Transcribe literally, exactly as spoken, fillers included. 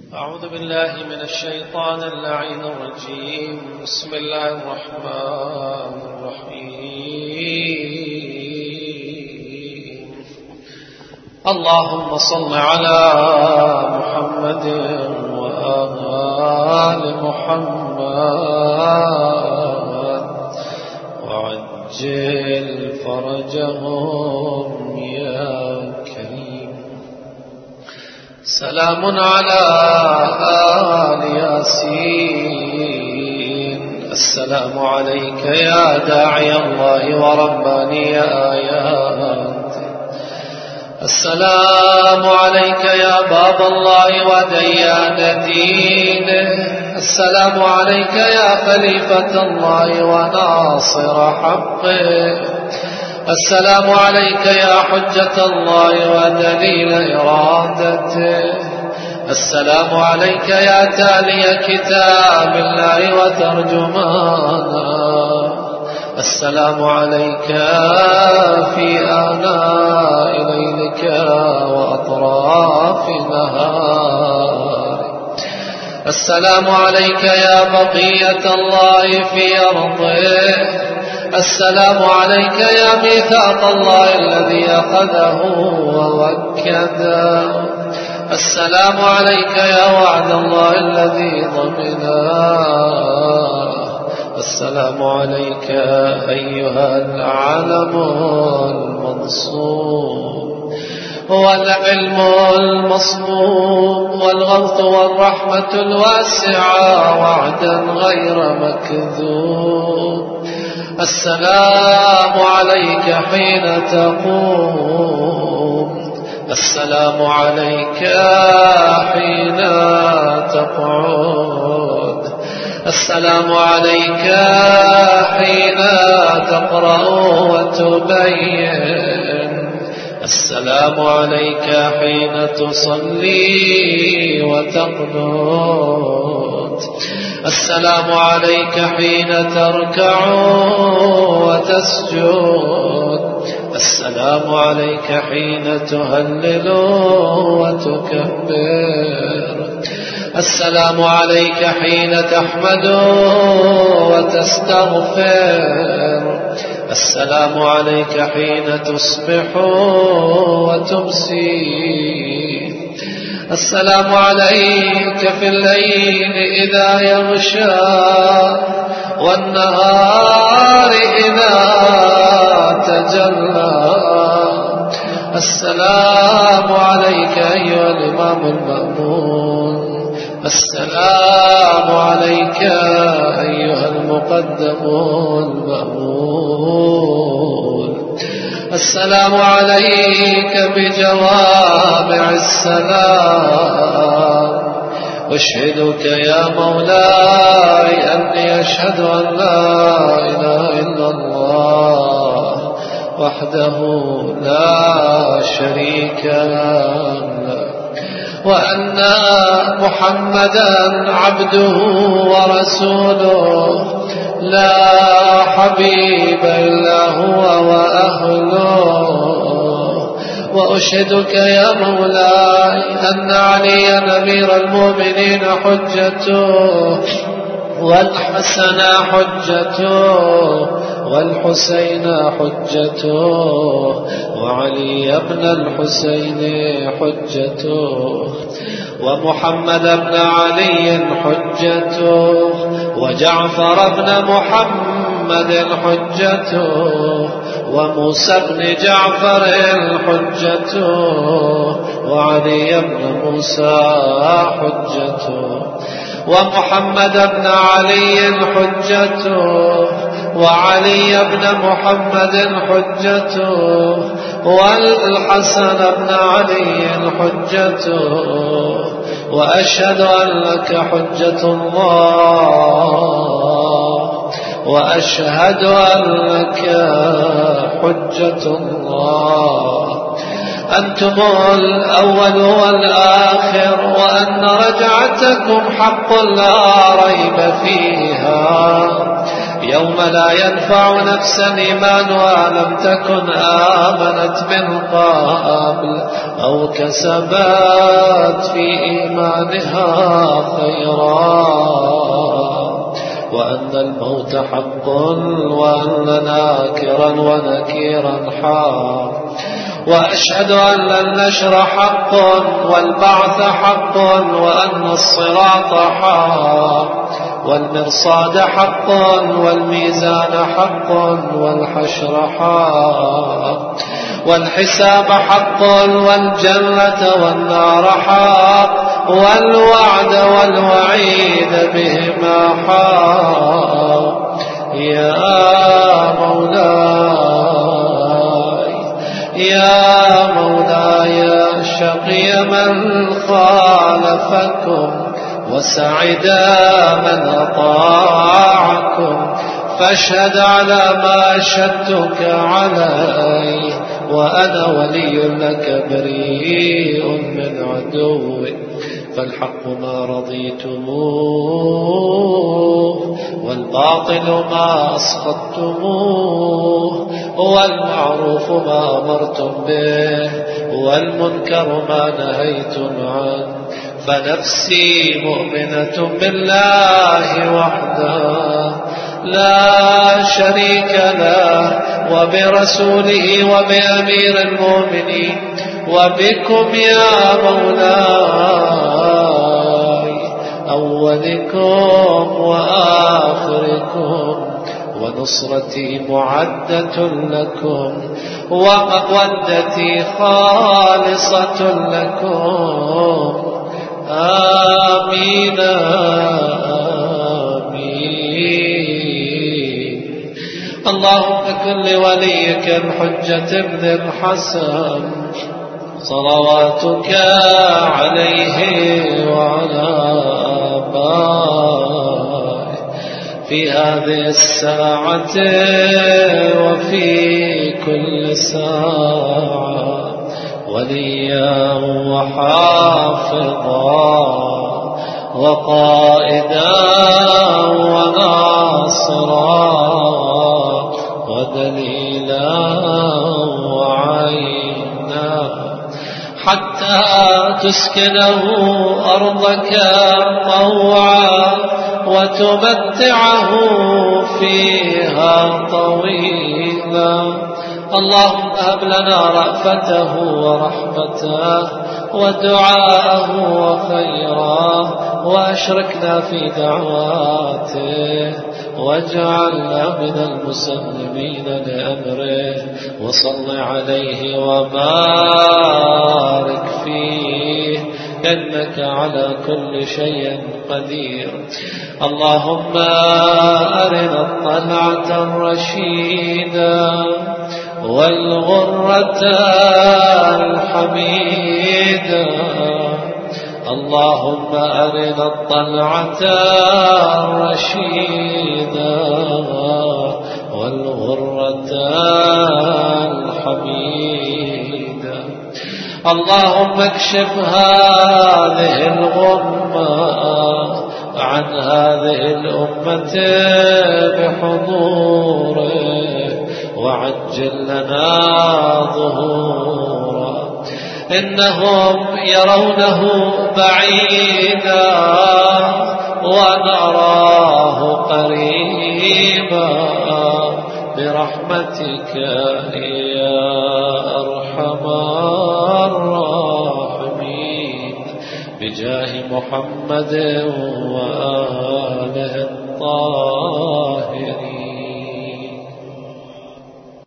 أعوذ بالله من الشيطان اللعين الرجيم. بسم الله الرحمن الرحيم. اللهم صل على محمد وآل محمد وعجل فرجهم يا كريم. سلام على آل ياسين. السلام عليك يا داعي الله ورباني آيات. السلام عليك يا باب الله وديان دينه. السلام عليك يا خليفة الله وناصر حقه. السلام عليك يا حجة الله ودليل إرادته. السلام عليك يا تالي كتاب الله وترجمانه. السلام عليك في آناء ليلك وأطراف نهارك. السلام عليك يا بقية الله في أرضه. السلام عليك يا ميثاق الله الذي أخذه ووكده. السلام عليك يا وعد الله الذي ضمناه. السلام عليك أيها العالم المنصور والعلم المصموم والغوث والرحمة الواسعة وعدا غير مكذوب. السلام عليك حين تقوم. السلام عليك حين تقعد. السلام عليك حين تقرأ وتبين. السلام عليك حين تصلي وتقنت. السلام عليك حين تركع وتسجد. السلام عليك حين تهلل وتكبر. السلام عليك حين تحمد وتستغفر. السلام عليك حين تصبح وتمسي. السلام عليك في الليل إذا يغشى والنهار إذا تجلى. السلام عليك أيها الإمام المأمون. السلام عليك أيها المقدم المأمون. السلام عليك بجوامع السلام. أشهدك يا مولاي أني أشهد أن لا إله إلا الله وحده لا شريك له وأن محمدا عبده ورسوله لا حبيب إلا هو وأهله. وأشهدك يا مولاي أن عليا أمير المؤمنين حجته والحسن حجته والحسين حجته وعلي بن الحسين حجته ومحمد بن علي حجته وجعفر بن محمد حجته وموسى بن جعفر حجته وعلي بن موسى حجته ومحمد بن علي حجته وعلي بن محمد حجته والحسن بن علي حجته. وأشهد أن لك حجة الله وأشهد أن لك حجة الله. أنتم الأول والآخر وأن رجعتكم حق لا ريب فيها. يوم لا ينفع نفسا إيمانها لم تكن آمنت من قبل أو كسبت في إيمانها خيرا، وأن الموت حق وأن ناكرا ونكيرا حق، وأشهد أن النشر حق والبعث حق، وأن الصراط حق والمرصاد حق والميزان حق والحشر حق والحساب حق والجنة والنار حق والوعد والوعيد بهما حق. يا مولاي يا مولاي شقي من خالفكم وسعد من أطاعكم، فاشهد على ما أشهدتك عليه، وأنا ولي لك بريء من عدوك، فالحق ما رضيتموه والباطل ما أسقطتموه، والمعروف ما أمرتم به والمنكر ما نهيتم عنه، فنفسي مؤمنة بالله وحده لا شريك له، وبرسوله وبأمير المؤمنين، وبكم يا مولاي أولكم وآخركم، ونصرتي معدة لكم، ومودتي خالصة لكم. آمين آمين. اللهم كن لوليك الحجة ابن الحسن صلواتك عليه وعلى آبائه في هذه الساعة وفي كل ساعة وليا وحافظا وقائدا وناصرا ودليلا وعينا، حتى تسكنه أرضك طوعا وتمتعه فيها طويلا. اللهم هب لنا رأفته ورحمته ودعاءه وخيرا، وأشركنا في دعواته، واجعلنا من المسلمين لأمره، وصل عليه وبارك فيه إنك على كل شيء قدير. اللهم أرنا الطلعة الرشيدة والغرة الحميدة. اللهم أرنا الطلعة الرشيدة والغرة الحميدة. اللهم اكشف هذه الغمة عن هذه الأمة بحضوره، وعجل لنا ظهورا. إنهم يرونه بعيدا ونراه قريبا، برحمتك يا أرحم الراحمين، بجاه محمد وآله الطاهرين.